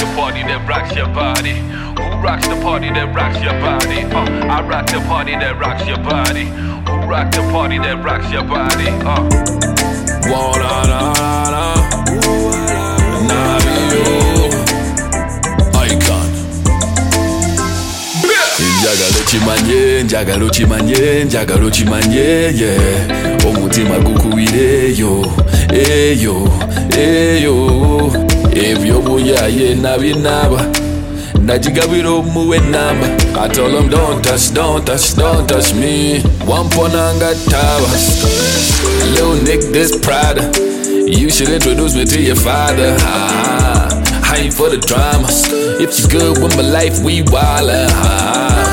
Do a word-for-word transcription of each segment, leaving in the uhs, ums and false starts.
the party that rocks your body? Who rocks the party that rocks your body? Uh, I rock the party that rocks your body. Who rock the party that rocks your body? Uh. Wanna na na na you icon. Njagalo chimanye, njagalo chimanye, njagalo chimanye, yeah. Omutima gukuwireyo, eyo, eyo. Ebyo buyaye nabinaba, najigabiro muwe namba. I told them don't touch, don't touch, don't touch me. Wamponanga taba. Little Nick, this Prada. You should introduce me to your father. Ah, I ain't for the drama. If you good with my life, we wildin'. Ah.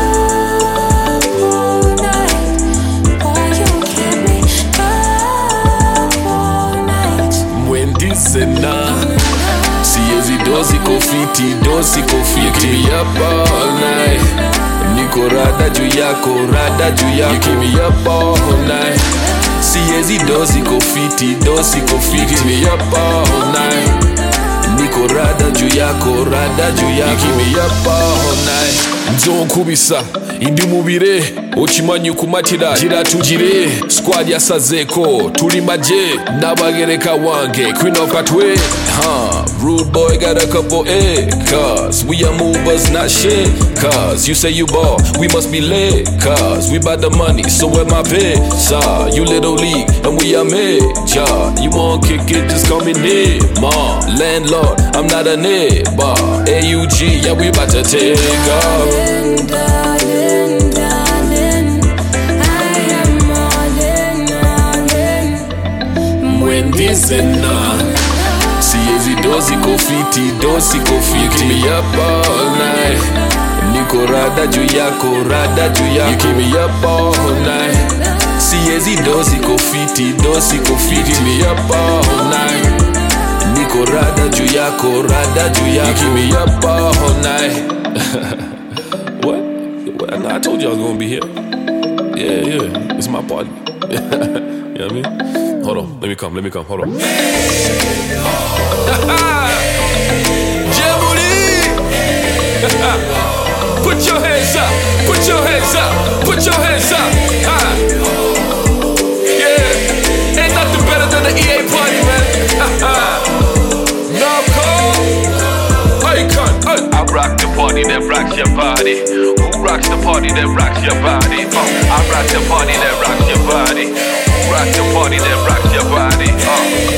Sena Siezi dozi kofiti, dozi kofiti. You keep me up all night. Niko rada juu yako, rada juu yako. You keep me up all night. Siezi dozi kofiti, dozi kofiti. You keep me up all night. Niko rada juu yako, rada juu yako. You keep me up all night. Nzonkubisa indi mubire okimanyi kumatira gira tugire squad ya sazeko tuli maje nabagereka wange queen of katwe huh rude boy got a couple A cause we are movers not shit cause you say you ball we must be lit cause we bout the money so where my pay saw you little league and we are major you want kick it just come in here ma landlord I'm not a neighbor A U G yeah we bout to take off. Darling, darling, darling, I am all in, all in. When this and on Siezi dozi kofiti, dozi kofiti. You keep me up all night. Niko rada juu yako, rada juu yako. You keep me up all night. Siezi dozi kofiti, dozi kofiti. You keep me up all night. Niko rada juu yako, rada juu yako. You keep me up all night. What? Well, I told you I was gonna be here. Yeah, yeah, it's my party. You know what I mean? Hold on, let me come, let me come, hold on. Jebuli! Put your hands up, put your hands up, put your hands up. Ah. Yeah, ain't nothing better than the E A party, man. No call, icon. I rock the party that rocks your body. Who rocks the party that rocks your body? Uh, I rock the party that rocks your body. Who rocks the party that rocks your body? Uh.